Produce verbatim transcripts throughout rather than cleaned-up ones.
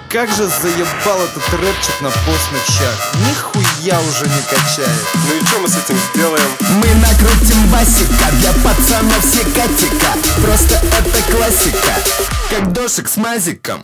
Как же заебал этот рэпчик на постных щах. Нихуя уже не качает. Ну и что мы с этим сделаем? Мы накрутим басика, для пацанов все катика. Просто это классика, как дошик с мазиком.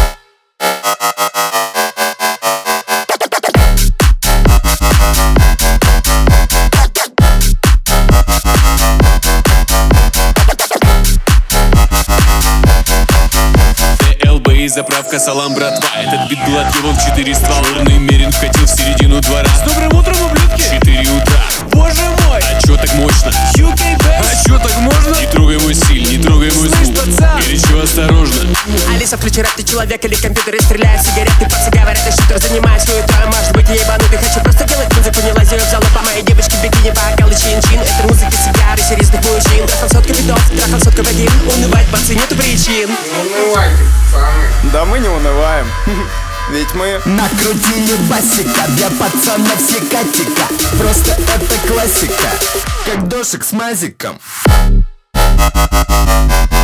Заправка, салам, братва. Этот бит был отливом четыре ствола. Черный мерин вкатил в середину двора. С добрым утром, ублюдки! Четыре утра. Боже мой! А чё так мощно? ю кей Bass! А чё так можно? Не трогай мой стиль, не трогай мой Слышь, звук. пацан! Горячо, осторожно. Алиса, включи рэп, ты человек или компьютер и стреляют сигареты. Пацы говорят, я шутер, занимаюсь хуетой. Может быть, я ебанутый, хочу просто делать музыку. Не лазю в залу по моей девочке, бикини, бокалы, чин-чин. Это музыка, сигары, серьезных мужчин. Трахал сотка видов, трахал сотка вагин. Унывать, пацы, нету причин. Да мы не унываем. Ведь мы накрутили басика, для пацанов все катика. Просто это классика, как дошик с мазиком.